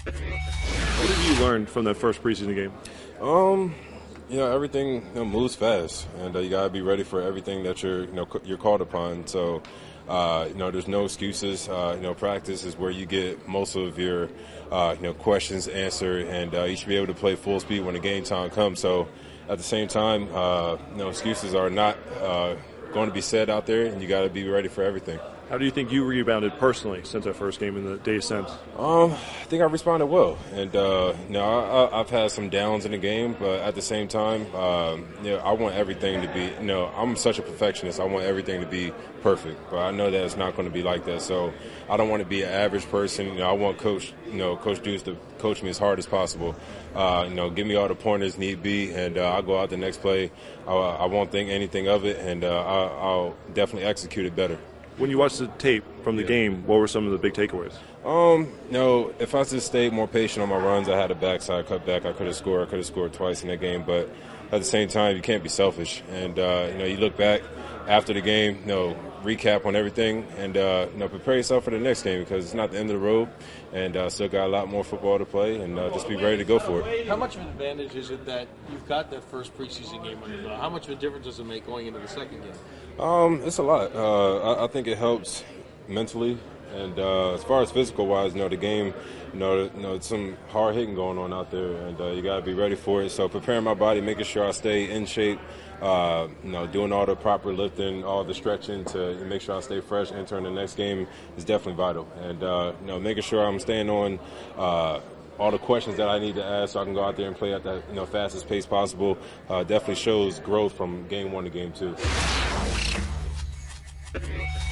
What have you learned from that first preseason game? Everything moves fast, and you gotta be ready for everything that you're called upon. So, there's no excuses. Practice is where you get most of your questions answered, and you should be able to play full speed when the game time comes. So, at the same time, excuses are not going to be said out there, and you got to be ready for everything. How do you think you rebounded personally since that first game in the days since? I think I responded well, and I've had some downs in the game, but at the same time, I want everything to be. I'm such a perfectionist. I want everything to be perfect, but I know that it's not going to be like that. So I don't want to be an average person. I want Coach Deuce to coach me as hard as possible. Give me all the pointers need be, and I'll go out the next play. I won't think anything of it, and I'll definitely execute it better. When you watched the tape from the game, what were some of the big takeaways? If I just stayed more patient on my runs, I had a backside cutback. I could have scored twice in that game, but at the same time, you can't be selfish. And you look back after the game, recap on everything, and prepare yourself for the next game because it's not the end of the road, and still got a lot more football to play, and just be ready to go for it. How much of an advantage is it that you've got that first preseason game under your belt? How much of a difference does it make going into the second game? It's a lot. I think it helps mentally, and as far as physical-wise, the game, it's some hard hitting going on out there, and you got to be ready for it. So preparing my body, making sure I stay in shape, doing all the proper lifting, all the stretching to make sure I stay fresh entering the next game is definitely vital. And making sure I'm staying on all the questions that I need to ask so I can go out there and play at the fastest pace possible definitely shows growth from game 1 to game 2.